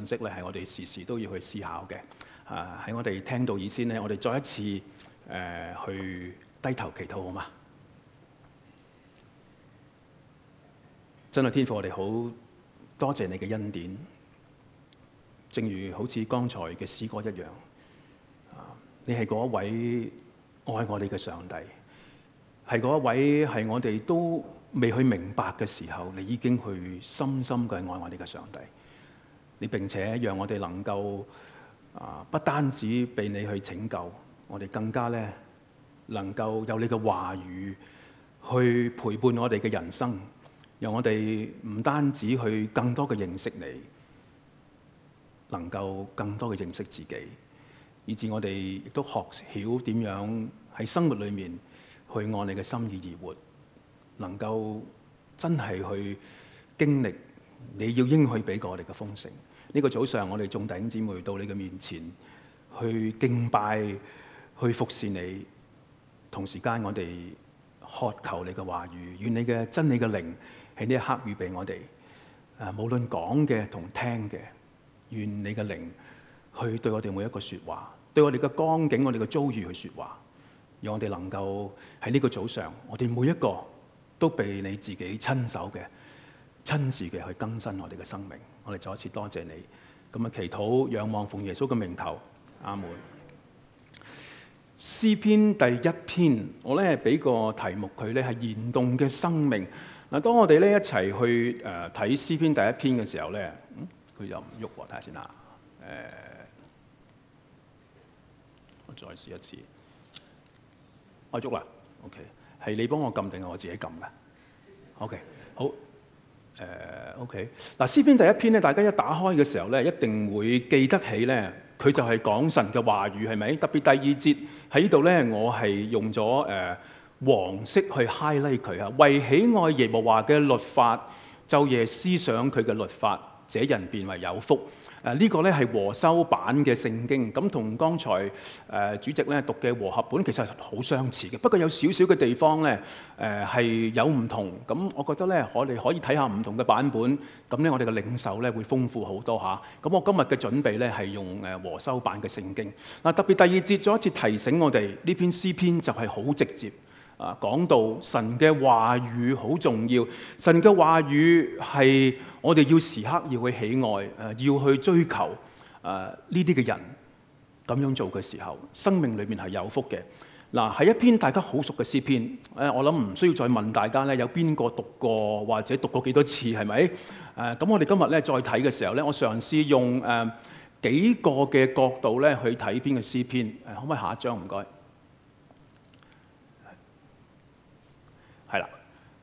息咧，係我哋時時都要去思考嘅。喺我哋聽到以先咧，我哋再一次去低頭祈禱好嗎？真係天父，我哋好多謝你嘅恩典，正如好似剛才嘅詩歌一樣，你係嗰一位愛我哋嘅上帝，係嗰一位係我哋都未去明白嘅時候，你已經去深深嘅愛我哋嘅上帝。你並且讓我哋能夠不單止被你去拯救，我哋更加咧能夠有你嘅話語去陪伴我哋嘅人生。讓我哋唔單止去更多嘅認識你，能夠更多嘅認識自己，以至我哋亦都學曉點樣喺生活裏面去按你嘅心意而活，能夠真係去經歷你要應許俾過我哋嘅豐盛。呢個早上我哋眾弟兄姊妹到你嘅面前去敬拜、去服侍你，同時間我哋渴求你嘅話語，願你嘅真理嘅靈喺呢一刻預備我哋，無論講嘅同聽嘅，願你嘅靈去對我哋每一個說話，對我哋嘅光景、我哋嘅遭遇去說話，讓我哋能夠喺呢個早上，我哋每一個都被你自己親手嘅、親自嘅去更新我哋嘅生命。我哋再一次多謝你，咁啊祈禱、仰望奉耶穌嘅名求，阿門。詩篇第1篇，我咧俾個題目佢咧係燃動嘅生命。嗱，當我哋咧一齊去睇詩篇第1篇嘅時候咧，佢又唔喐喎，睇下先啦。我再試一次，我喐啦。OK， 係你幫我撳定係我自己撳㗎 ？OK， 好。OK， 嗱，詩篇第1篇咧，大家一打開嘅時候咧，一定會記得起咧，佢就係講神嘅話語，係咪？特別第2節喺呢度咧，我係用咗黃色去 highlight 佢啊，為喜愛耶和華嘅律法，晝夜思想佢嘅律法，這人便為有福。呢個咧係和修版嘅聖經，咁同剛才主席咧讀嘅和合本其實好相似嘅，不過有少少嘅地方咧係有唔同。咁我覺得咧，我哋可以睇下唔同嘅版本，咁咧我哋嘅領受咧會豐富好多嚇。咁我今日嘅準備咧係用和修版嘅聖經。嗱，特別第2節再一次提醒我哋，呢篇詩篇就係好直接。講到神嘅話語好重要，神嘅話語係我哋要時刻要去喜愛，要去追求呢啲嘅人咁樣做嘅時候，生命裏面係有福嘅。嗱，係一篇大家好熟嘅詩篇，我諗唔需要再問大家咧，有邊個讀過或者讀過幾多次係咪？咁我哋今日咧再睇嘅時候咧，我嘗試用幾個嘅角度咧去睇篇嘅詩篇。可唔可以下一張唔該？係啦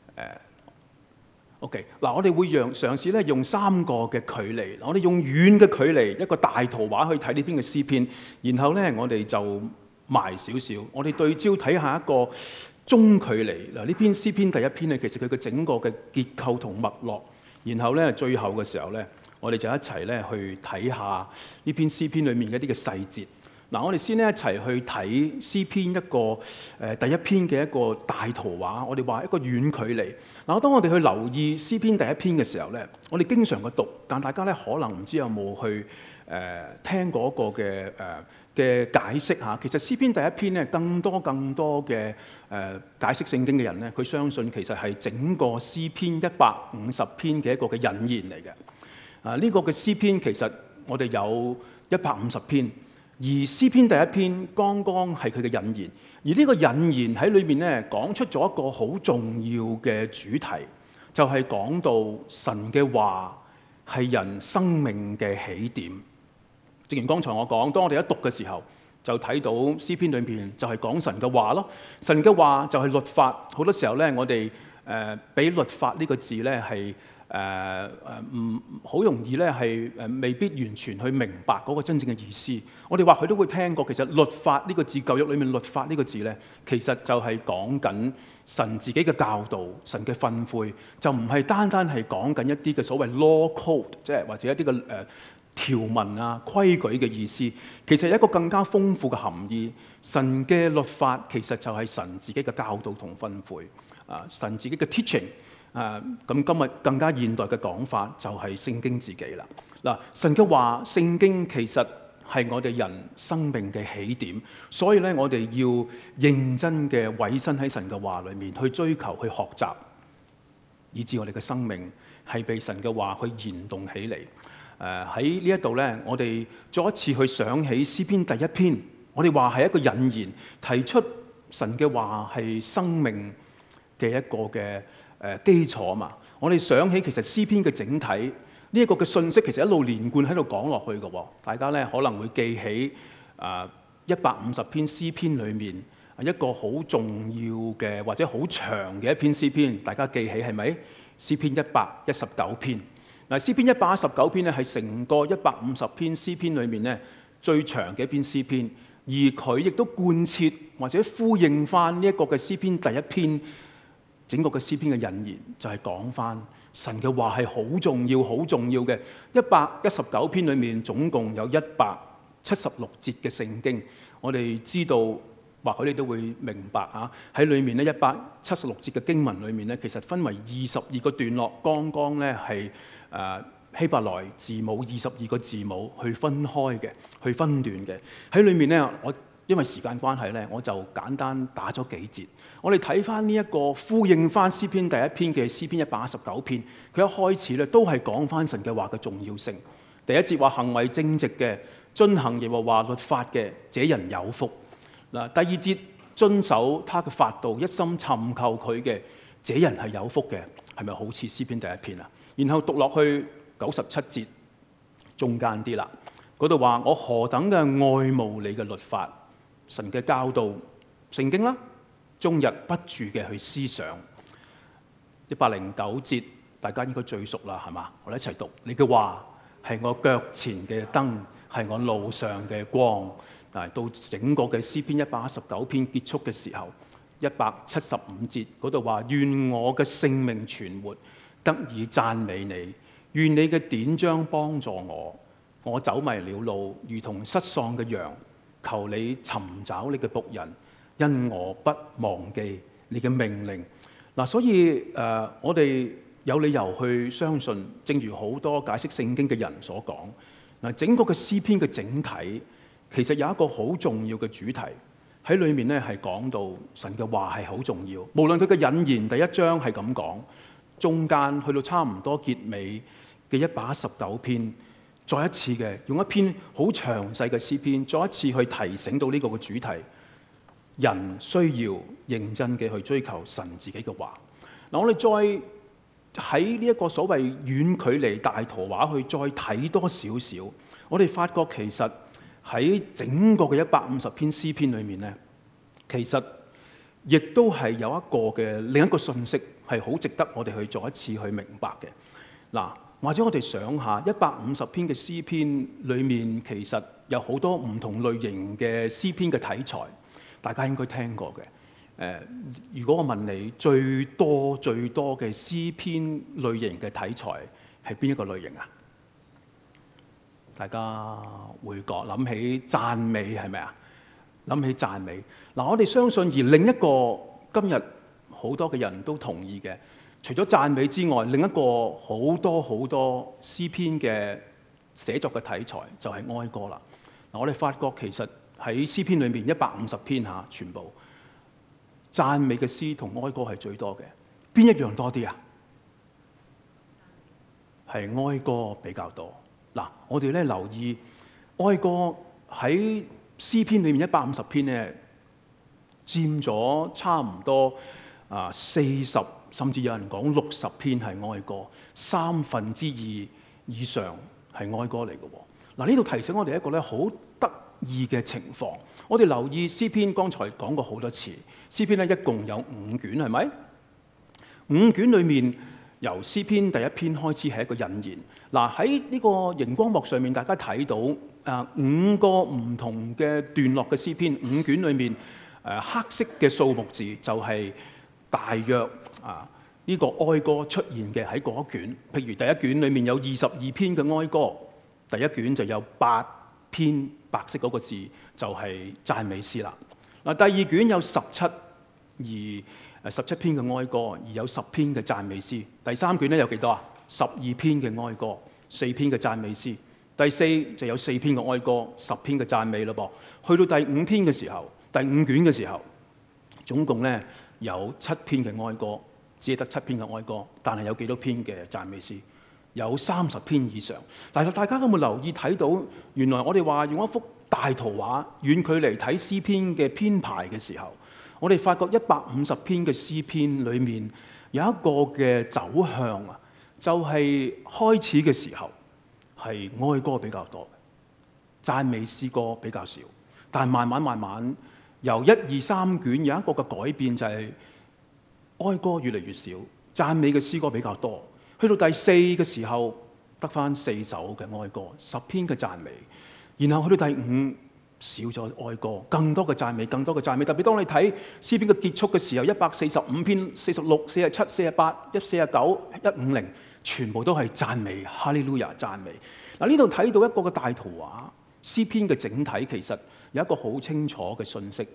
，OK， 嗱，我哋會嘗試咧用3個嘅距離，我哋用遠嘅距離，一個大圖畫去睇呢篇嘅詩篇，然後咧我哋就埋少少，我哋對焦睇下一個中距離。嗱，呢篇詩篇第1篇咧，其實佢嘅整個嘅結構同脈絡，然後咧最後嘅時候咧，我哋就一齊咧去睇下呢篇詩篇裏面嘅一啲嘅細節。嗱，我哋先咧一齊去睇詩篇一個第1篇嘅一個大圖畫，我哋話一個遠距離。嗱，當我哋去留意詩篇第1篇嘅時候咧，我哋經常去讀，但大家咧可能唔知有冇去聽過一個嘅解釋嚇。其實詩篇第1篇咧，更多嘅解釋聖經嘅人咧，佢相信其實係整個詩篇150篇嘅一個嘅引言嚟嘅。呢個嘅詩篇其實我哋有150篇。而詩篇第1篇剛剛係佢嘅引言，而呢個引言喺裏面咧講出咗一個好重要嘅主題，就係講到神嘅話係人生命嘅起點。正如剛才我講，當我哋一讀嘅時候，就睇到詩篇裏面就係講神嘅話咯。神嘅話就係律法，好多時候咧我哋俾律法呢個字咧係唔好容易咧係未必完全去明白嗰個真正嘅意思。我哋或許都會聽過，其實律法呢個字，舊約裏面律法呢個字咧，其實就係講緊神自己嘅教導、神嘅訓誨，就唔係單單係講緊一啲嘅所謂 law code， 即係或者一啲嘅條文啊、規矩嘅意思。其實有一個更加豐富嘅含義。神嘅律法其實就係神自己嘅教導同訓誨，神自己嘅 teaching。 咁今日更加現代嘅講法就係聖經自己啦。嗱，神嘅話，聖經其實係我哋人生命嘅起點，所以咧我哋要認真嘅委身喺神嘅話裏面去追求、去學習，以致我哋嘅生命係被神嘅話去燃動起嚟。喺呢一度咧，我哋再一次去想起詩篇第一篇，我哋話係一個引言，提出神嘅話係生命嘅一個嘅基礎嘛。我哋想起其實詩篇嘅整體呢一個嘅信息，其實一路連貫喺度講落去嘅喎。大家咧可能會記起150篇詩篇裏面一個好重要嘅或者好長嘅一篇詩篇，大家記起係咪？詩篇119篇。嗱，詩篇119篇咧係成個150篇詩篇裏面咧最長嘅一篇詩篇，而佢亦都貫徹或者呼應翻呢一個嘅詩篇第一篇，整個嘅詩篇嘅引言就係講翻神嘅話係好重要、好重要嘅。119篇裏面總共有176節嘅聖經，我哋知道或許你都會明白嚇，喺裏面咧176節嘅經文裏面咧，其實分為22個段落，剛剛咧係希伯來字母22個字母去分開嘅，去分段嘅。喺裏面咧，我因為時間關係咧，我就簡單打咗幾節。我哋睇翻呢一個呼應翻詩篇第一篇嘅詩篇119篇，佢一開始咧都係講翻神嘅話嘅重要性。第一節話行為正直嘅，遵行耶和華律法嘅，這人有福。嗱，第二節遵守他嘅法度，一心尋求佢嘅，這人係有福嘅。係咪好似詩篇第一篇啊？然後讀落去97節中間啲啦，嗰度話我何等嘅愛慕你嘅律法，神嘅教導聖經啦，終日不住嘅去思想。109節大家應該最熟啦，係嘛？我哋一齊讀，你嘅話係我腳前嘅燈，係我路上嘅光。但係到整個嘅詩篇119篇結束嘅時候，175節嗰度話願我嘅性命存活，得以讚美你。願你嘅典章幫助我，我走迷了路，如同失喪嘅羊。求你尋找你嘅僕人，因我不忘記你嘅命令。嗱，所以我哋有理由去相信，正如好多解釋聖經嘅人所講，嗱，整個嘅詩篇嘅整體其實有一個好重要嘅主題喺裏面咧，係講到神嘅話係好重要。無論佢嘅引言第一章係咁講，中間去到差唔多結尾嘅119篇，再一次嘅用一篇好詳細嘅詩篇，再一次去提醒到呢個嘅主題，人需要認真嘅去追求神自己嘅話。嗱，我哋再喺呢一個所謂遠距離大圖畫去再睇多少少，我哋發覺其實喺整個嘅150篇詩篇裏面咧，其實亦都係有一個嘅另一個信息係好值得我哋去再一次去明白嘅。嗱，或者我哋想下150篇嘅詩篇裏面，其實有好多唔同類型嘅詩篇嘅題材，大家應該聽過嘅。如果我問你最多嘅詩篇類型嘅題材係邊一個類型啊？大家會諗起讚美係咪啊？諗起讚美。嗱，我哋相信而另一個今日好多嘅人都同意嘅，除咗讚美之外，另一個好多詩篇嘅寫作嘅題材就係哀歌啦。嗱，我哋發覺其實喺詩篇裏面150篇下全部讚美嘅詩同哀歌係最多嘅，邊一樣多啲啊？係哀歌比較多。嗱，我哋咧留意哀歌喺詩篇裏面150篇咧，佔咗差唔多40，甚至有人講60篇係哀歌，2/3以上係哀歌嚟嘅喎。嗱，呢度提醒我哋一個咧好得意嘅情況。我哋留意詩篇，剛才講過好多次，詩篇咧一共有5卷，係咪？5卷裏面，由詩篇第一篇開始係一個引言。嗱，喺呢個熒光幕上面，大家睇到5個唔同嘅段落嘅詩篇，5卷裏面黑色嘅數目字就係大約呢個哀歌出現嘅喺嗰一卷。譬如第一卷裏面有22篇嘅哀歌，第一卷就有8篇白色嗰個字就係讚美詩啦。嗱，第二卷有17，而 17篇嘅哀歌，而有10篇嘅讚美詩。第3卷咧有幾多啊？12篇嘅哀歌，4篇嘅讚美詩。第4就有4篇嘅哀歌，10篇嘅讚美咯噃。去到第5篇嘅時候，第5卷嘅時候，總共咧有7篇嘅哀歌，只係得7篇嘅哀歌，但係有幾多篇嘅讚美詩？有30篇以上。但係大家有冇留意睇到，原來我哋話用一幅大圖畫遠距離睇詩篇嘅編排嘅時候，我哋發覺150篇嘅詩篇裏面有一個嘅走向啊，就係開始嘅時候係哀歌比較多，讚美詩歌比較少。但係慢慢由1、2、3卷有一個嘅改變，就係哀歌越嚟越少，讚美嘅詩歌比較多。去到第4嘅時候，得返4首嘅哀歌，10篇嘅讚美。然後去到第5，少咗哀歌，更多嘅讚美，更多嘅讚美。特別當你睇詩篇嘅結束嘅時候，145篇、46、47、48、149、150，全部都係讚美，哈利路亞讚美。嗱，呢度睇到一個嘅大圖畫，詩篇嘅整體其實有一個好清楚嘅信息。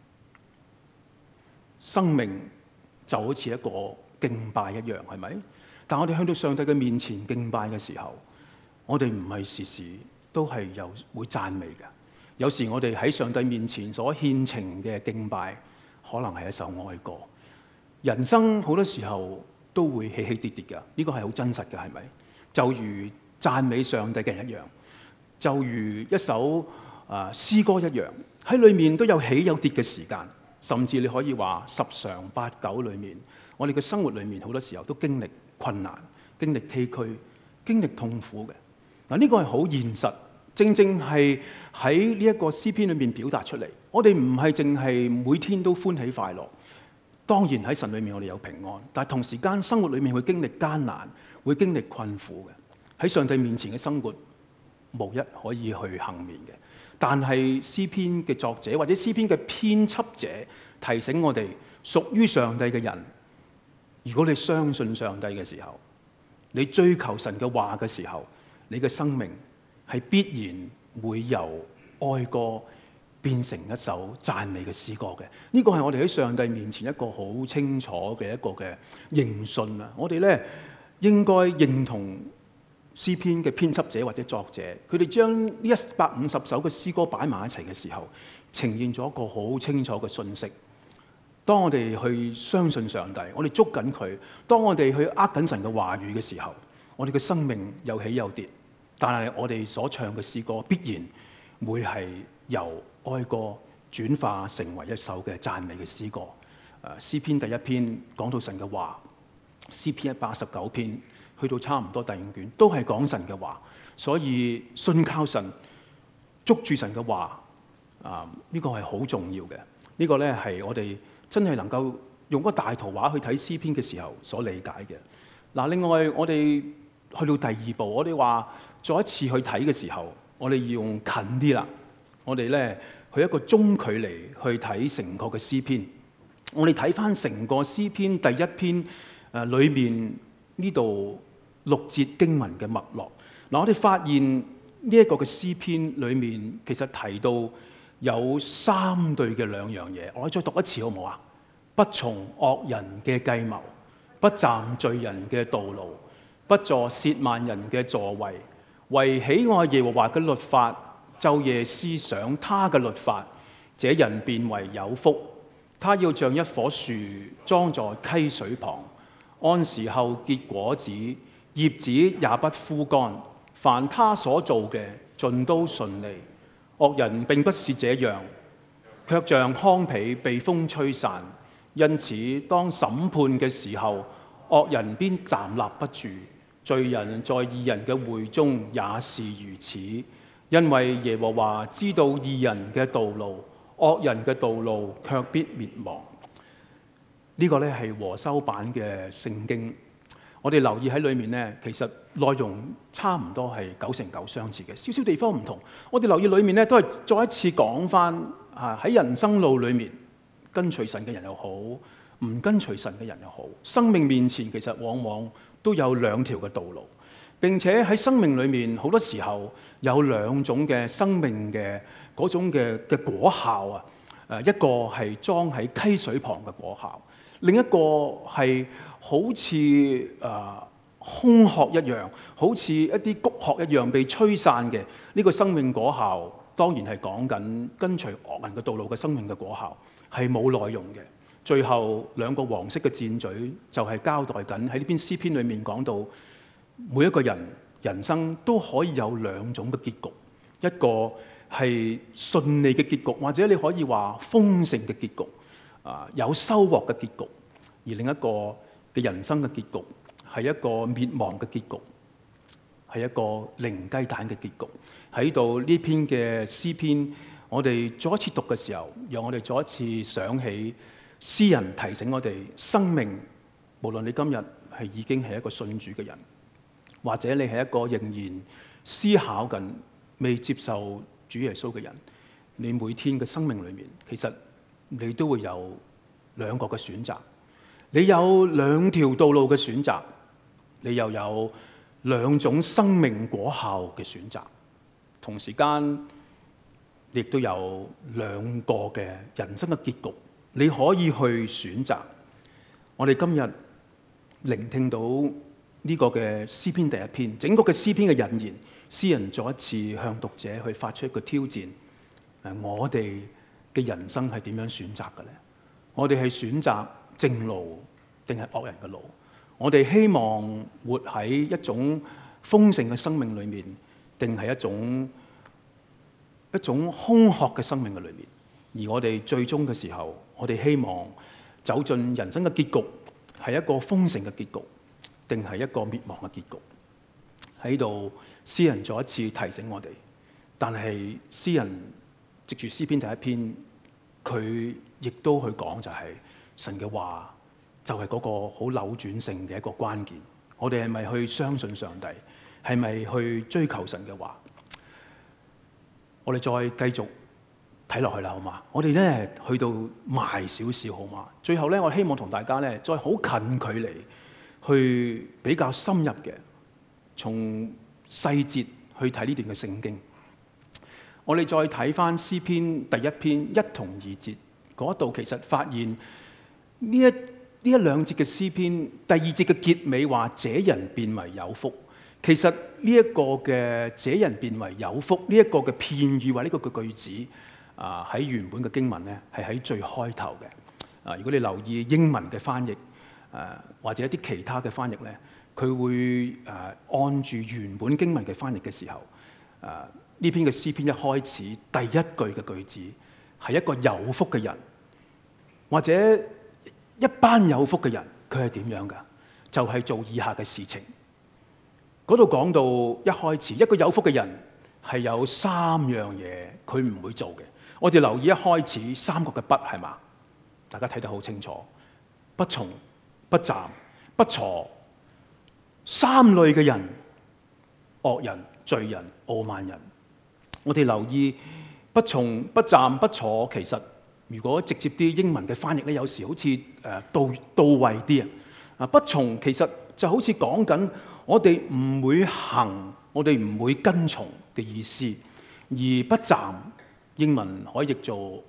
生命就好似一個敬拜一樣，係咪？但我哋去到上帝嘅面前敬拜嘅時候，我哋唔係時時都係有會讚美嘅。有時我哋喺上帝面前所獻情嘅敬拜，可能係一首哀歌。人生好多時候都會起起跌跌嘅，呢個係好真實嘅，係咪？就如讚美上帝嘅人一樣，就如一首詩歌一樣，喺裏面都有起有跌嘅時間，甚至你可以話10常8九裏面，我哋嘅生活裏面好多時候都經歷困難、經歷崎嶇、經歷痛苦嘅。嗱，呢個係好現實，正係喺呢一個詩篇裏面表達出嚟。我哋唔係淨係每天都歡喜快樂，當然喺神裏面我哋有平安，但係同時間生活裏面會經歷艱難，會經歷困苦嘅。喺上帝面前嘅生活，無一可以去幸免嘅。但係詩篇嘅作者或者詩篇嘅編輯者提醒我哋，屬於上帝嘅人，如果你相信上帝嘅時候，你追求神嘅話嘅時候，你嘅生命係必然會由哀歌變成一首讚美嘅詩歌嘅。呢個係我哋喺上帝面前一個好清楚嘅一個嘅認信啊！我哋咧應該認同詩篇嘅編輯者或者作者，佢哋將呢150首嘅詩歌擺埋一齊嘅時候，呈現咗一個好清楚嘅信息。當我哋去相信上帝，我哋捉緊佢；當我哋去握緊神嘅話語嘅時候，我哋嘅生命有起有跌，但係我哋所唱嘅詩歌必然會係由哀歌轉化成為一首嘅讚美嘅詩歌。詩篇第1篇講到神嘅話，詩篇189篇去到差唔多第5卷都係講神嘅話，所以信靠神，捉住神嘅話，呢個係好重要嘅。呢個咧係我哋真係能夠用個大圖畫去睇詩篇嘅時候所理解嘅。嗱，另外我哋去到第2步，我哋話再一次去睇嘅時候，我哋要用近啲啦。我哋咧去一個中距離去睇成個嘅詩篇。我哋睇翻成個詩篇第1篇裏面呢度6節經文嘅脈絡。嗱，我哋發現呢一個嘅詩篇裏面其實提到有3對嘅2樣嘢。我哋再讀一次好唔好啊？不從惡人嘅計謀，不站罪人嘅道路，不坐褻慢人嘅座位，為喜愛耶和華嘅律法，晝夜思想他嘅律法，這人便為有福。他要像一棵樹裝在溪水旁，按時候結果子，葉子也不枯乾。凡他所做嘅盡都順利。惡人並不是這樣，卻像糠皮被風吹散。因此當審判嘅時候，惡人便站立不住。罪人在義人嘅會中也是如此。因為耶和華知道義人嘅道路，惡人嘅道路卻必滅亡。呢個咧係和修版嘅聖經。我哋留意喺裏面咧，其實內容差唔多係9成9相似嘅，少少地方唔同。我哋留意裏面咧，都係再一次講翻喺人生路裏面，跟隨神嘅人又好，唔跟隨神嘅人又好，生命面前其實往往都有2條嘅道路。並且喺生命裏面好多時候有2種嘅生命嘅嗰種嘅果效啊！一個係裝喺溪水旁嘅果效， 另一個係好似空殼一樣，好似一啲谷殼一樣被吹散嘅。呢個生命果效當然係講緊跟隨惡人嘅道路嘅生命嘅果效，係冇內容嘅。最後兩個黃色嘅箭嘴就係交代緊喺呢篇詩篇裏面講到，每一個人人生都可以有兩種嘅結局，一個係順利嘅結局，或者你可以話豐盛嘅結局，有收穫嘅結局；而另一個嘅人生嘅結局係一個滅亡嘅結局，係一個零雞蛋嘅結局。喺度呢篇嘅詩篇，我哋再一次讀嘅時候，讓我哋再一次想起詩人提醒我哋，生命無論你今日係已經係一個信主嘅人，或者你係一個仍然思考緊未接受主耶穌嘅人，你每天嘅生命裏面，其實你都會有兩個嘅選擇，你有兩條道路嘅選擇，你又有兩種生命果效嘅選擇，同時間亦都有兩個嘅人生嘅結局，你可以去選擇。我哋今日聆聽到呢個嘅詩篇第一篇，整個嘅詩篇嘅引言，詩人再一次向讀者去發出一個挑戰。我哋嘅人生係點樣選擇嘅呢？我哋係選擇正路定係惡人嘅路？我哋希望活喺一種豐盛嘅生命裏面，定係一種空殼嘅生命嘅裏面？而我哋最終嘅時候，我哋希望走進人生嘅結局係一個豐盛嘅結局，定係一個滅亡嘅結局？喺度，詩人再一次提醒我哋。但係詩人藉住詩篇第一篇，佢亦都去講就係神嘅話，就係嗰個好扭轉性嘅一個關鍵。我哋係咪去相信上帝？係咪去追求神嘅話？我哋再繼續睇落去啦，好嘛？我哋咧去到埋少少，好嘛？最後咧，我希望同大家咧再好近距離去比較深入嘅，從細節去睇呢段嘅聖經。我哋再睇翻詩篇第一篇1同2節嗰度，其實發現呢一兩節嘅詩篇第二節嘅結尾話：這人變為有福。其實呢一個嘅這人變為有福呢一個嘅片語或呢個嘅句子喺原本嘅經文咧係喺最開頭嘅。如果你留意英文嘅翻譯或者一啲其他嘅翻譯咧，佢會按住原本經文嘅翻譯嘅時候，呢篇嘅詩篇一開始第一句嘅句子係一個有福嘅人，或者一班有福嘅人，佢係點樣㗎？就係做以下嘅事情。嗰度講到一開始，一個有福嘅人係有3樣嘢佢唔會做嘅。我哋留意一開始3個嘅不，係嘛？大家睇得好清楚，不從、不站、不坐。3類嘅人：惡人、罪人、傲慢人。我哋留意不從、不站、不坐，其實如果直接啲英文嘅翻譯咧，有時好似到位啲啊。不從其實就好似講緊我哋唔會行，我哋唔會跟從嘅意思。而不站英文可以譯做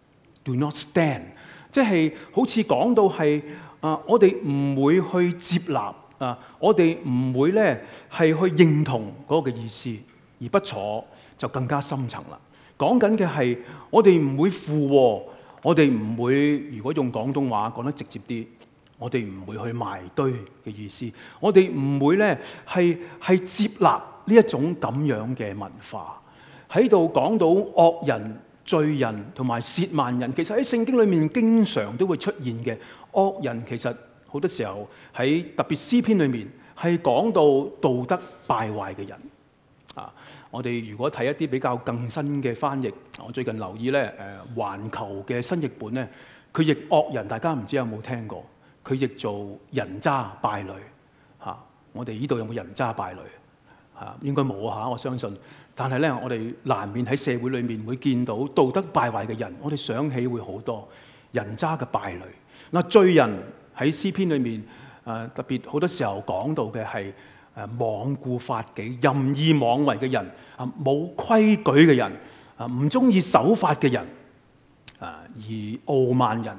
do not stand， 即係好似講到係我哋唔會去接納我哋唔會咧係去認同嗰個嘅意思。而不坐就更加深層啦，講緊嘅係我哋唔會附和，我哋唔會，如果用廣東話講得直接啲，我哋唔會去埋堆嘅意思，我哋唔會咧係接納呢一種咁樣嘅文化。喺度講到惡人、罪人同埋褻慢人，其實喺聖經裏面經常都會出現嘅。惡人其實好多時候喺特別詩篇裏面係講到道德敗壞嘅人。我哋如果睇一啲比較更新嘅翻譯，我最近留意咧環球嘅新譯本咧，佢譯惡人，大家唔知有冇聽過？佢譯做人渣敗類嚇。我哋呢度有冇人渣敗類嚇？應該冇嚇，我相信。但係咧，我哋難免喺社會裏面會見到道德敗壞嘅人，我哋想起會好多人渣嘅敗類。嗱，罪人喺詩篇裏面特別好多時候講到嘅係罔顧法紀、任意妄為嘅人，冇規矩嘅人，唔中意守法嘅人，而傲慢人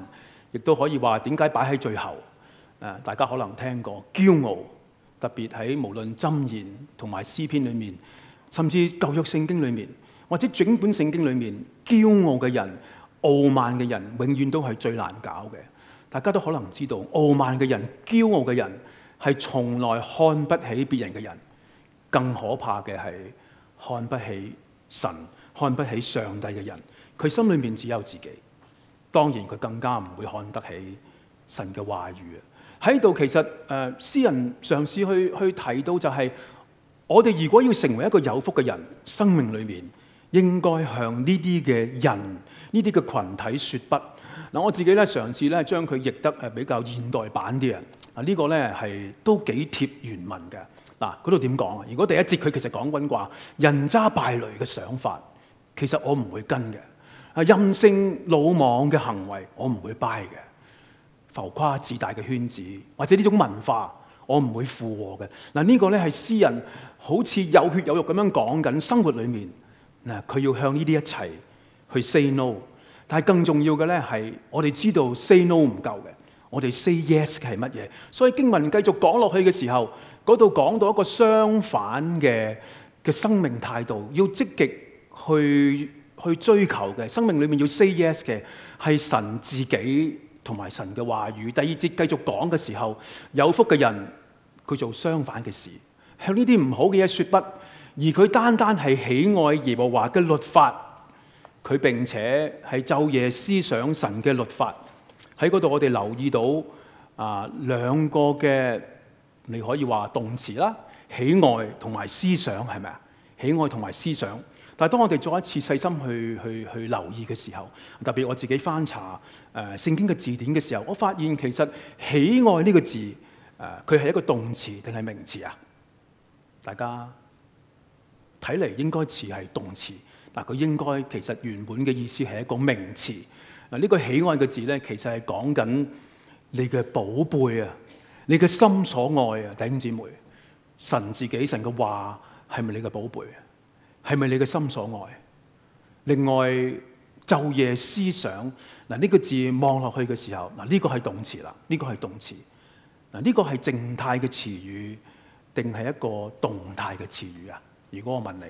亦都可以話點解擺喺最後？大家可能聽過驕傲，特別喺無論箴言同埋詩篇裏面，甚至舊約聖經裏面，或者整本聖經裏面，驕傲嘅人、傲慢嘅人，永遠都係最難搞嘅。大家都可能知道，傲慢嘅人、驕傲嘅人係從來看不起別人嘅人，更可怕嘅係看不起神、看不起上帝嘅人。佢心裏面只有自己，當然佢更加唔會看得起神嘅話語啊！喺度其實詩人嘗試去提到就係，我哋如果要成為一個有福嘅人，生命裏面應該向呢啲嘅人、呢啲嘅群體説不。嗱，我自己咧嘗試咧將佢譯得比較現代版啲啊！呢個咧係都幾貼原文嘅。嗱，嗰度點講啊？如果第一節佢其實講緊話人渣敗類嘅想法，其實我唔會跟嘅。任性魯莽嘅行為，我唔會 buy 嘅。浮誇自大嘅圈子，或者呢種文化，我唔會附和嘅。嗱，呢個咧係詩人好似有血有肉咁樣講緊生活裏面，嗱，佢要向呢啲一齊去 say no。但係更重要嘅咧係，我哋知道 say no 唔夠嘅，我哋 say yes 係乜嘢？所以經文繼續講落去嘅時候，嗰度講到一個相反嘅生命態度，要積極去追求嘅生命裏面要 say yes 嘅係神自己同埋神嘅話語。第二節繼續講嘅時候，有福嘅人佢做相反嘅事，向呢啲唔好嘅嘢說不，而佢單單係喜愛耶和華嘅律法。佢並且係晝夜思想神嘅律法。喺嗰度我哋留意到兩個嘅，你可以話動詞啦，喜愛同埋思想，係咪啊？喜愛同埋思想。但係當我哋再一次細心去留意嘅時候，特別我自己翻查聖經嘅字典嘅時候，我發現其實喜愛呢個字佢係一個動詞定係名詞啊？大家睇嚟應該似係動詞。嗱，佢應該其實原本嘅意思係一個名詞。嗱，呢個喜愛嘅字咧，其實係講緊你嘅寶貝啊，你嘅心所愛啊，弟兄姊妹，神自己神嘅話係咪你嘅寶貝？係咪你嘅心所愛？另外晝夜思想，嗱，呢個字望落去嘅時候，嗱，呢個係動詞啦，呢個係動詞。嗱，呢個係靜態嘅詞語定係一個動態嘅詞語啊？如果我問你，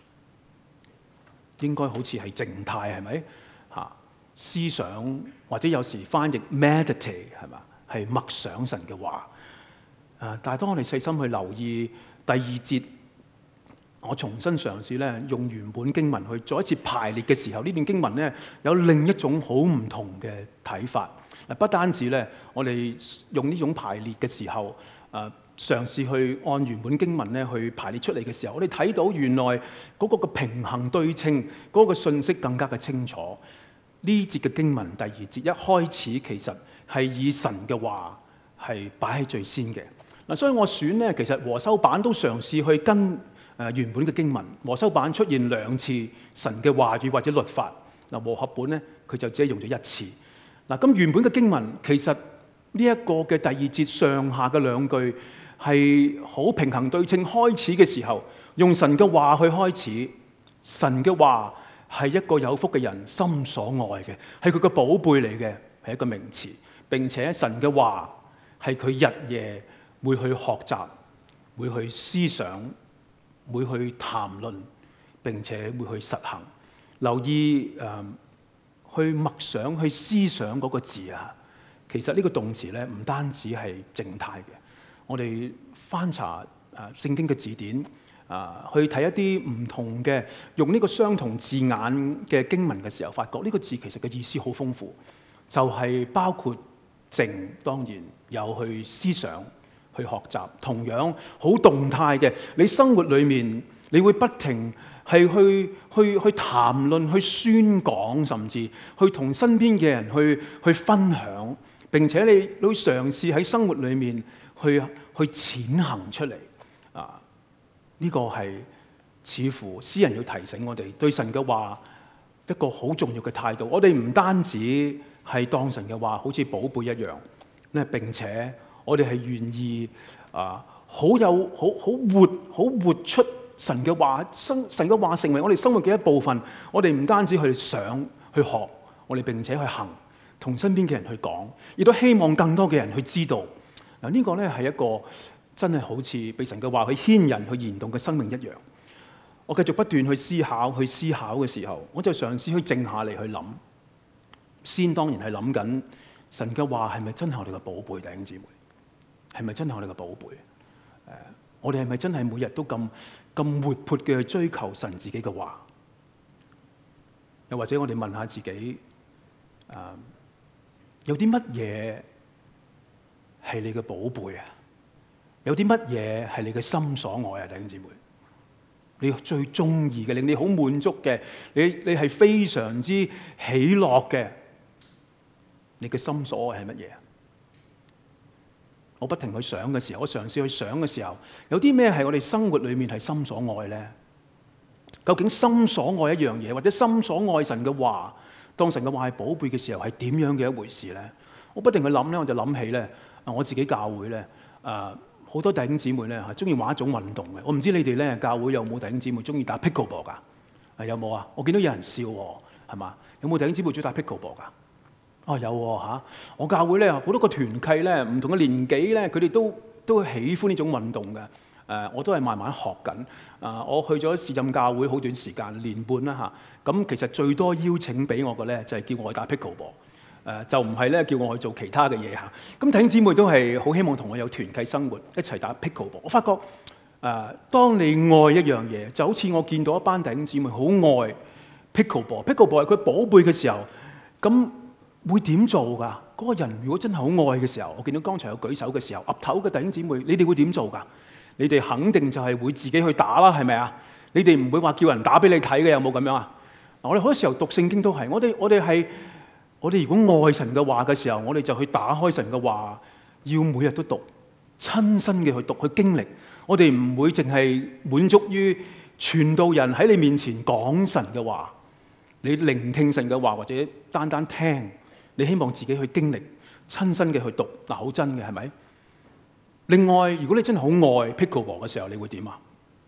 應該好似係靜態，係咪？思想或者有時翻譯 meditate 係嘛？係默想神嘅話。但係當我哋細心去留意第二節，我重新嘗試咧用原本經文去再一次排列嘅時候，呢段經文咧有另一種好唔同嘅睇法。不單止咧，我哋用呢種排列嘅時候，嘗試去按原本經文咧去排列出嚟嘅時候，我哋睇到原來嗰個嘅平衡對稱，嗰個信息更加嘅清楚。呢節嘅經文第二節一開始其實係以神嘅話係擺喺最先嘅。嗱，所以我選咧其實和修版都嘗試去跟原本嘅經文。和修版出現兩次神嘅話語或者律法，和合本咧佢就只係用咗一次。咁原本嘅經文其實呢一個嘅第二節上下嘅兩句係好平衡對稱。開始嘅時候用神嘅話去開始，神嘅話係一個有福嘅人心所愛嘅，係佢嘅寶貝嚟嘅，係一個名詞。並且神嘅話係佢日夜會去學習，會去思想，會去談論，並且會去實行。留意去默想、去思想嗰個字啊，其實呢個動詞咧唔單止係靜態嘅。我哋翻查聖經嘅字典去睇一啲唔同嘅用呢個相同字眼嘅經文嘅時候，發覺呢個字其實嘅意思好豐富，就係包括靜，當然有去思想、去學習，同樣好動態嘅。你生活裏面，你會不停係去談論、去宣講，甚至去同身邊嘅人去分享，並且你會嘗試喺生活裏面去踐行出嚟。呢個係似乎詩人要提醒我哋對神嘅話一個好重要嘅態度。我哋唔單止係當神嘅話好似寶貝一樣咧，並且我哋係願意好活出神嘅話，神嘅話成為我哋生活嘅一部分。我哋唔單止去想去學，我哋並且去行。 同身邊嘅人去講，亦都希望更多嘅人去知道。嗱，呢個咧係一個真係好似被神嘅話去牽引、去燃動嘅生命一樣。我繼續不斷去思考嘅時候，我就嘗試去靜下嚟去諗。先當然係諗緊神嘅話係咪真係我哋嘅寶貝，弟兄姊妹？係咪真係我哋嘅寶貝？我哋係咪真係每日都咁活潑嘅去追求神自己嘅話？又或者我哋問下自己，有啲乜嘢係你嘅寶貝啊？有啲乜嘢係你嘅心所愛啊？弟兄姊妹，你最中意嘅，令你好滿足嘅，你係非常之喜樂嘅，你嘅心所愛係乜嘢啊？我不停去想嘅時候，我嘗試去想嘅時候，有啲咩係我哋生活裏面係心所愛咧？究竟心所愛一樣嘢，或者心所愛神嘅話，當神嘅話係寶貝嘅時候，係點樣嘅一回事咧？我不停去諗咧，我就諗起咧，我自己教會咧，好多弟兄姊妹咧係中意玩一種運動嘅。我唔知你哋咧教會有冇弟兄姊妹中意打 pickleball 㗎？有冇啊？我見到有人笑喎，係嘛？有冇弟兄姊妹中意打 pickleball 㗎？哦，有喎嚇！我教會咧好多個團契咧，唔同嘅年紀咧，佢哋都喜歡呢種運動嘅。我都係慢慢學緊。我去咗視浸教會好短時間，年半啦嚇。咁其實最多邀請俾我嘅咧，就係叫我去打 pickleball。就唔係咧叫我去做其他嘅嘢嚇。咁弟兄姊妹都係好希望同我有團契生活，一齊打 pickleball。我發覺當你愛一樣嘢，就好似我見到一班弟兄姊妹好愛 pickleball。pickleball 係佢寶貝嘅時候，咁會點做㗎？嗰個人如果真係好愛嘅時候，我見到剛才有舉手嘅時候，岌頭嘅弟兄姊妹，你哋會點做㗎？你哋肯定就係會自己去打啦，係咪啊？你哋唔會話叫人打俾你睇嘅，有冇咁樣啊？我哋好多時候讀聖經都係，我哋如果愛神嘅話嘅時候，我哋就去打開神嘅話，要每日都讀，親身嘅去讀，去經歷。我哋唔會淨係滿足於傳道人喺你面前講神嘅話，你聆聽神嘅話或者單單聽，你希望自己去經歷，親身嘅去讀，嗱，好真嘅係咪？另外，如果你真係好愛 pickleball 嘅時候，你會點啊？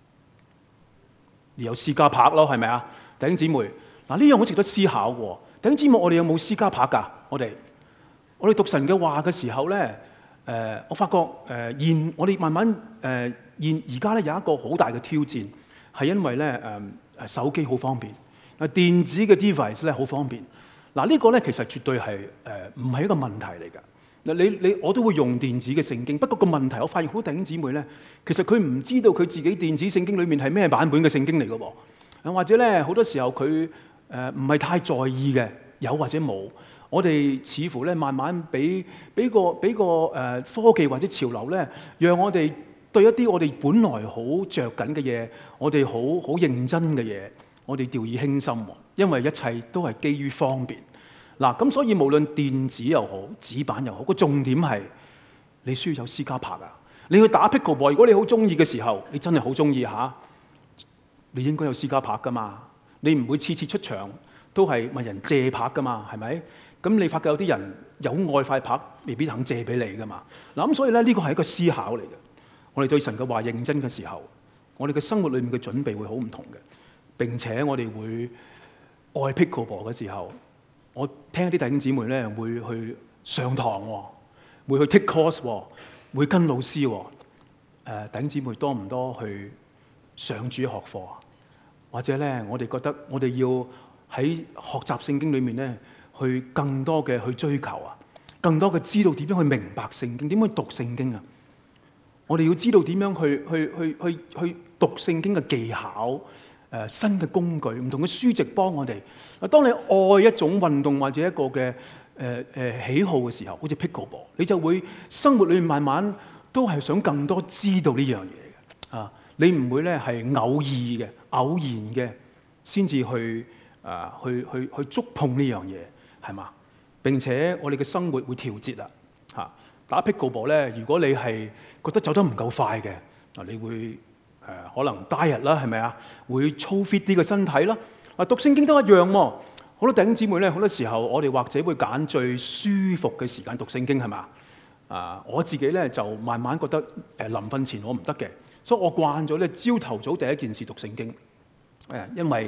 你有私家拍咯，係咪啊？弟兄姊妹，嗱，呢樣好值得思考喎。弟兄姊妹，我哋有冇私家拍㗎？我哋讀神嘅話嘅時候咧，我發覺我哋慢慢而家咧有一個好大嘅挑戰，係因為咧手機好方便，電子嘅 device 咧好方便。嗱，呢個咧其實絕對係唔係一個問題嚟㗎。嗱，我都會用電子嘅聖經，不過個問題我發現好多弟兄姊妹咧，其實佢唔知道佢自己電子聖經裏面係咩版本嘅聖經嚟㗎喎，或者咧好多時候佢唔係太在意嘅，有或者冇。我哋似乎咧慢慢俾個科技或者潮流咧，讓我哋對一啲我哋本來好着緊嘅嘢，我哋好認真嘅嘢，我哋掉以輕心，因為一切都係基於方便。嗱，咁所以無論電子又好，紙板又好，個重點係你需要有私家拍啊！你去打 pickleball，如果你好中意嘅時候，你真係好中意嚇，你應該有私家拍噶嘛。你唔會次次出場都係問人借拍噶嘛，係咪？咁你發覺有啲人有愛塊拍，未必肯借俾你噶嘛。嗱，咁所以咧呢個係一個思考嚟嘅。我哋對神嘅話認真嘅時候，我哋嘅生活裏面嘅準備會好唔同嘅。並且我哋會愛 pickleball 嘅時候，我聽一啲弟兄姊妹咧會去上堂喎，會去 take course 喎，會跟老師喎。弟兄姊妹多唔多去上主學課？或者咧，我哋覺得我哋要喺學習聖經裏面咧，去更多嘅去追求啊，更多嘅知道點樣去明白聖經，點樣去讀聖經啊。我哋要知道點樣去讀聖經嘅技巧。新嘅工具，唔同嘅書籍幫我哋。當你愛一種運動或者一個嘅喜好嘅時候，好似 pickleball，你就會生活裏面慢慢都係想更多知道呢樣嘢嘅。你唔會咧係偶然嘅先至去觸碰呢樣嘢，係嘛？並且我哋嘅生活會調節啦。打 pickleball 咧，如果你係覺得走得唔夠快嘅，你會可能 diet 啦，係咪啊？會操 fit 啲嘅身體啦。讀聖經都一樣喎。好多弟兄姊妹咧，好多時候我哋或者會揀最舒服嘅時間讀聖經，係嘛？我自己咧就慢慢覺得臨瞓前我唔得嘅，所以我慣咗咧朝頭早第一件事讀聖經。因為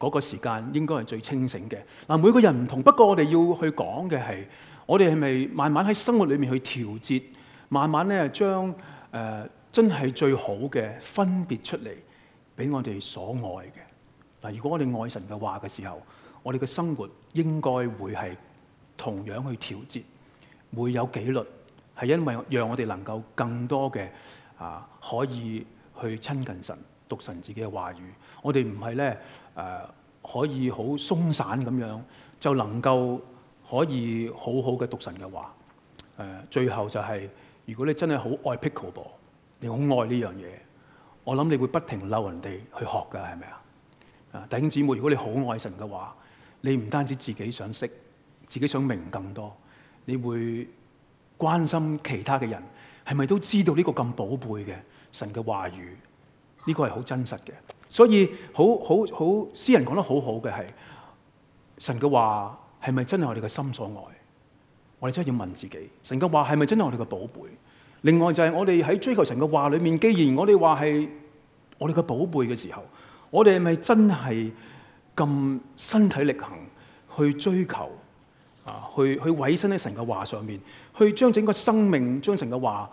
嗰個時間應該係最清醒嘅。嗱，每個人唔同，不過我哋要去講嘅係，我哋係咪慢慢喺生活裏面去調節，慢慢咧將真係最好嘅分別出嚟，俾我哋所愛嘅。嗱，如果我哋愛神嘅話嘅時候，我哋嘅生活應該會係同樣去調節，會有紀律，係因為讓我哋能夠更多嘅可以去親近神，讀神自己嘅話語。我哋唔係咧可以好鬆散咁樣就能夠可以好好嘅讀神嘅話。最後就係、如果你真係好愛 Pickleball，你好愛呢樣嘢，我諗你會不停溜人哋去學㗎，係咪啊？弟兄姊妹，如果你好愛神嘅話，你唔單止自己想識，自己想明更多，你會關心其他嘅人係咪都知道呢個咁寶貝嘅神嘅話語？呢個係好真實嘅。所以好詩人講得好好嘅係，神嘅話係咪真係我哋嘅心所愛？我哋真係要問自己，神嘅話係咪真係我哋嘅寶貝？另外就係我哋喺追求神嘅話裏面，既然我哋話係我哋嘅寶貝嘅時候，我哋係咪真係咁身體力行去追求去委身喺神嘅話上面，去將整個生命將神嘅話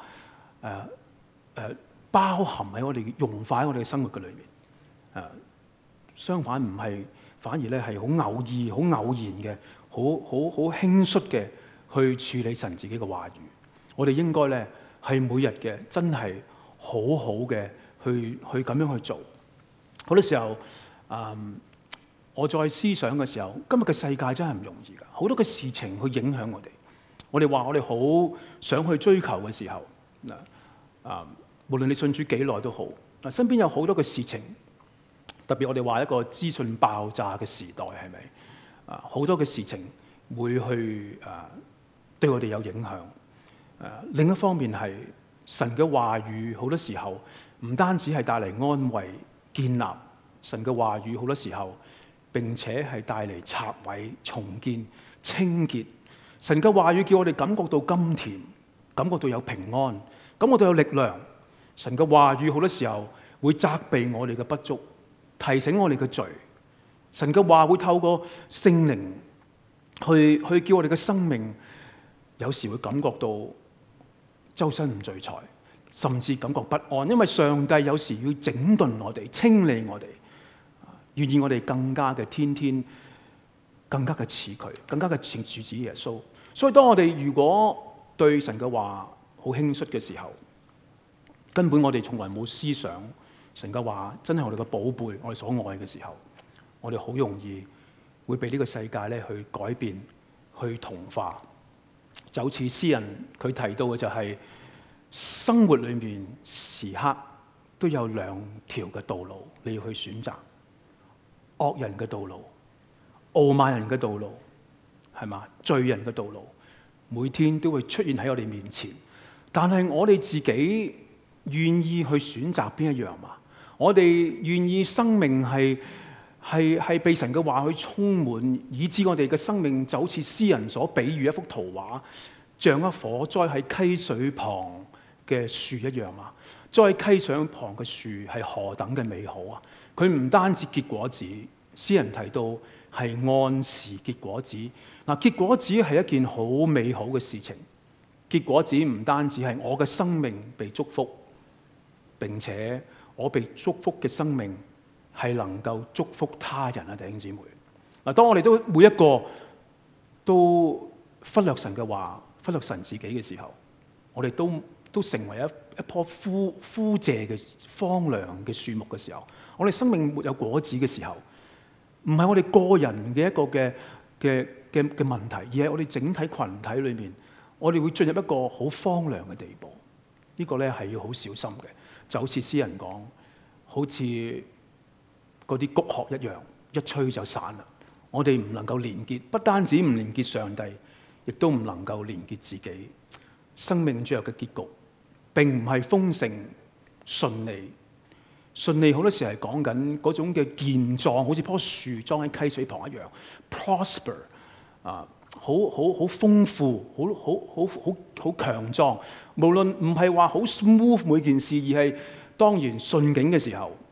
包含喺我哋融化喺我哋嘅生活嘅裏面。相反唔係，反而咧係好偶意、好偶然嘅、好輕率嘅去處理神自己嘅話語。我哋應該咧係每日嘅真係好好嘅去咁樣去做。好多時候我在思想嘅時候，今日嘅世界真係唔容易㗎，好多嘅事情去影響我哋。我哋話我哋好想去追求嘅時候，無論你信主幾耐都好，身邊有好多嘅事情，特別我哋話一個資訊爆炸嘅時代，係咪？好多嘅事情會去對我哋有影響。另一方面係神嘅話語，好多時候唔單止係帶嚟安慰、建立，神嘅話語好多時候並且係帶嚟拆毀、重建、清潔。神嘅話語叫我哋感覺到甘甜，感覺到有平安，感覺到有力量。神嘅話語好多時候會責備我哋嘅不足，提醒我哋嘅罪。神嘅話會透過聖靈去叫我哋嘅生命，有時會感覺到周身唔聚財，甚至感覺不安，因為上帝有時要整頓我哋、清理我哋，願意我哋更加嘅天天更加嘅似佢，更加嘅似主子耶穌。所以當我哋如果對神嘅話好輕率嘅時候，根本我哋從來冇思想神嘅話真係我哋嘅寶貝，我哋所愛嘅時候，我哋好容易會被呢個世界咧去改變、去同化。就好似詩人佢提到嘅就係、生活裏面時刻都有兩條嘅道路你要去選擇，惡人嘅道路、傲慢人嘅道路，係嘛？罪人嘅道路，每天都會出現喺我哋面前。但係我哋自己願意去選擇邊一樣嘛？我哋願意生命係被神嘅話去充滿，以致我哋嘅生命就好似詩人所比喻一幅圖畫，像一棵栽喺溪水旁嘅樹一樣嘛。栽喺溪水旁嘅樹係何等嘅美好啊！佢唔單止結果子，詩人提到係按時結果子。嗱，結果子係一件好美好嘅事情。結果子唔單止係我嘅生命被祝福，並且我被祝福嘅生命係能夠祝福他人啊！弟兄姊妹，嗱，當我哋都每一個都忽略神嘅話，忽略神自己嘅時候，我哋都成為一棵枯謝嘅荒涼嘅樹木嘅時候，我哋生命沒有果子嘅時候，唔係我哋個人嘅一個嘅問題，而係我哋整體群體裏面，我哋會進入一個好荒涼嘅地步。呢個咧係要好小心嘅，就好似詩人講，好似嗰啲穀殼一樣，一吹就散啦。我哋唔能夠連結，不單止唔連結上帝，亦都唔能夠連結自己。生命最後嘅結局並唔係豐盛順利，順利好多時係講緊嗰種嘅健壯，好似棵樹裝喺溪水旁一樣 ，prosper 好豐富，好強壯。無論唔係話好 smooth 每件事，而係當然順境嘅時候，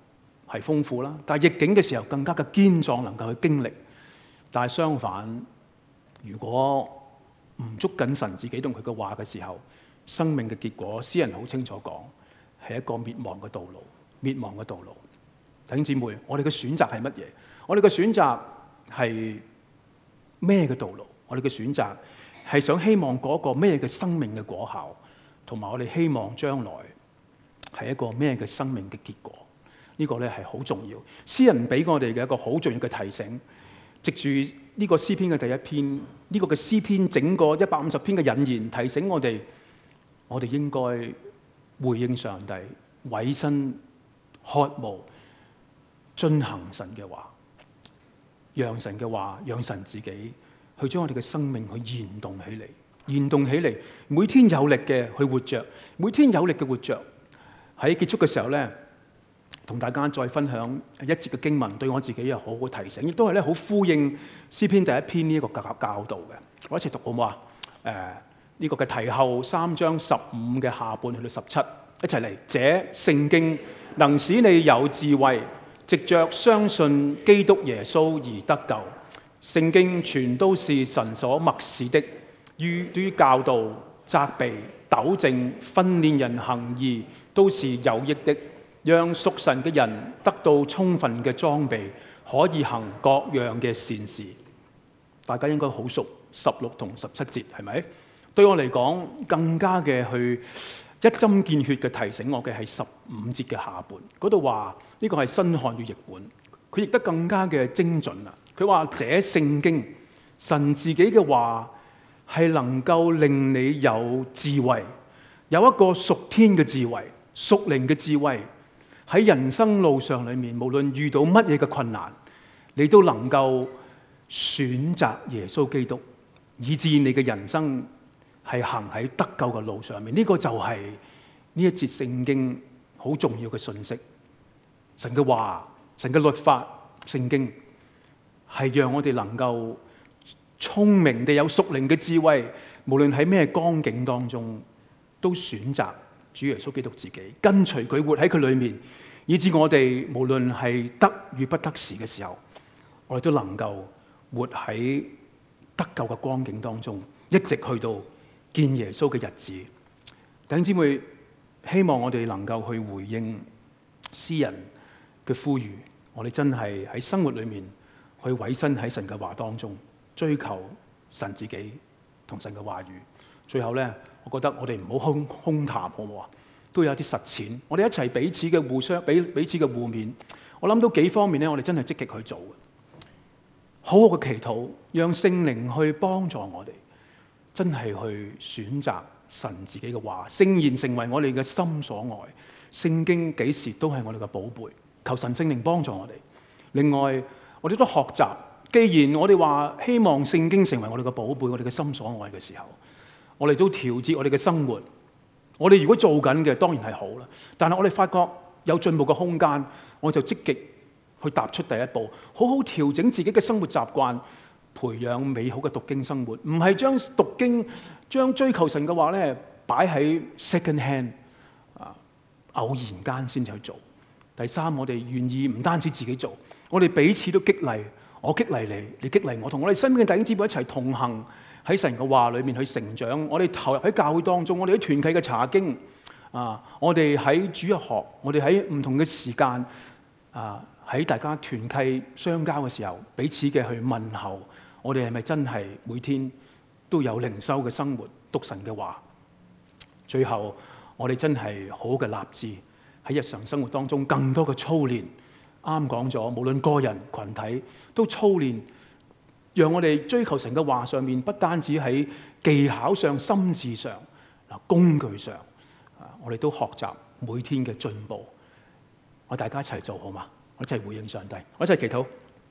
係豐富啦，但係逆境嘅時候更加嘅堅壯，能夠去經歷。但係相反，如果唔捉緊神自己同佢嘅話嘅時候，生命嘅結果，詩人好清楚講，係一個滅亡嘅道路。滅亡嘅道路，弟兄姊妹，我哋嘅選擇係乜嘢？我哋嘅選擇係咩嘅道路？我哋嘅選擇係想希望嗰個咩嘅生命嘅果效，同埋我哋希望將來係一個咩嘅生命嘅結果？呢個咧係好重要。詩人俾我哋嘅一個好重要嘅提醒，藉住呢個詩篇嘅第一篇，呢個嘅詩篇整個150篇嘅引言，提醒我哋應該回應上帝，委身渴慕遵行神嘅話，讓神嘅話，讓神自己去將我哋嘅生命去燃動起嚟，燃動起嚟，每天有力嘅去活着，每天有力嘅活着。喺結束嘅時候咧，同大家再分享一節嘅經文，對我自己有好好提醒，亦都係咧好呼應詩篇第一篇呢一個教導嘅。我一齊讀好唔好啊？呢個嘅提後3章15嘅下半去到17，一齊嚟。這聖經能使你有智慧，藉着相信基督耶穌而得救。聖經全都是神所默示的，於教導、責備、糾正、訓練人行義，都是有益的，讓屬神嘅人得到充分嘅裝備，可以行各樣嘅善事。大家應該好熟16同17節，係咪？對我嚟講，更加嘅去一針見血嘅提醒我嘅係15節嘅下半，嗰度話呢個係新漢語譯本，佢譯得更加嘅精準啦。佢話這聖經，神自己嘅話係能夠令你有智慧，有一個屬天嘅智慧、屬靈嘅智慧，喺人生路上裏面，無論遇到乜嘢嘅困難，你都能夠選擇耶穌基督，以致你嘅人生係行喺得救嘅路上面。呢個就係呢一節聖經好重要嘅信息。神嘅話、神嘅律法、聖經係讓我哋能夠聰明地有屬靈嘅智慧，無論喺咩光景當中，都選擇主耶穌基督自己，跟隨佢，活喺佢裏面，以致我哋無論係得與不得時嘅時候，我哋都能夠活喺得救嘅光景當中，一直去到見耶穌嘅日子。弟兄姊妹，希望我哋能夠去回應詩人嘅呼籲，我哋真係喺生活裏面去委身喺神嘅話當中，追求神自己同神嘅話語。最後咧，我覺得我哋唔好空談，好唔好啊？都有一啲實踐，我哋一齊彼此嘅互相彼此嘅互勉。我諗到幾方面咧，我哋真係積極去做嘅，好好嘅祈禱，讓聖靈去幫助我哋，真係去選擇神自己嘅話，聖言成為我哋嘅心所愛。聖經幾時都係我哋嘅寶貝，求神聖靈幫助我哋。另外，我哋都學習，既然我哋話希望聖經成為我哋嘅寶貝，我哋嘅心所愛嘅時候，我哋都調節我哋嘅生活。我哋如果做緊嘅當然係好啦，但係我哋發覺有進步嘅空間，我就積極去踏出第一步，好好調整自己嘅生活習慣，培養美好嘅讀經生活。唔係將讀經、將追求神嘅話咧擺喺 second hand 偶然間先至去做。第三，我哋願意唔單止自己做，我哋彼此都激勵，我激勵你，你激勵我，同我哋身邊嘅弟兄姊妹一齊同行喺神嘅話裏面去成長。我哋投入喺教會當中，我哋喺團契嘅查經我哋喺主日學，我哋喺唔同嘅時間喺大家團契相交嘅時候，彼此嘅去問候，我哋係咪真係每天都有靈修嘅生活，讀神嘅話？最後，我哋真係好嘅立志喺日常生活當中更多嘅操練。啱講咗，無論個人群體都操練，讓我哋追求神嘅話上面，不單止喺技巧上、心智上、工具上，我哋都學習每天嘅進步。我大家一齊做好嘛？我一齊回應上帝，我一齊祈禱。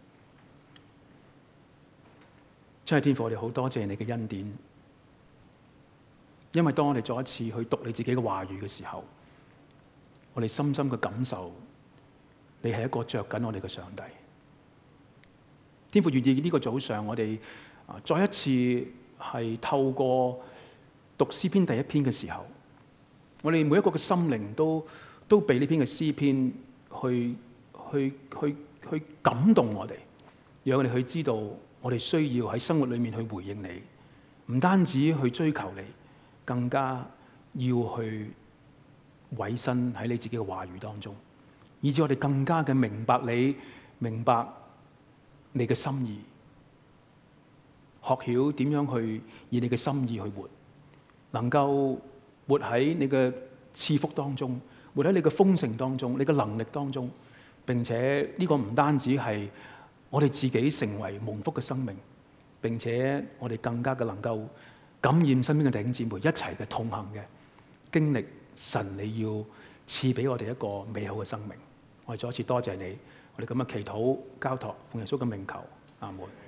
真係天父，我哋好多謝你嘅恩典，因為當我哋再一次去讀你自己嘅話語嘅時候，我哋深深嘅感受，你係一個着緊我哋嘅上帝。天父，願意呢個早上，我哋再一次係透過讀詩篇第一篇嘅時候，我哋每一個嘅心靈都被呢篇嘅詩篇去去感動我哋，讓我哋去知道我哋需要喺生活裏面去回應你，唔單止去追求你，更加要去委身喺你自己嘅話語當中，以致我哋更加嘅明白你，明白你嘅心意，學曉點樣去以你嘅心意去活，能夠活喺你嘅賜福當中，活喺你嘅豐盛當中，你嘅能力當中。並且呢個唔單止係我哋自己成為蒙福嘅生命，並且我哋更加嘅能夠感染身邊嘅弟兄姊妹，一齊嘅同行嘅經歷神你要賜俾我哋一個美好嘅生命。我哋再一次多謝你，我哋咁樣祈禱交託，奉耶穌嘅名求，阿門。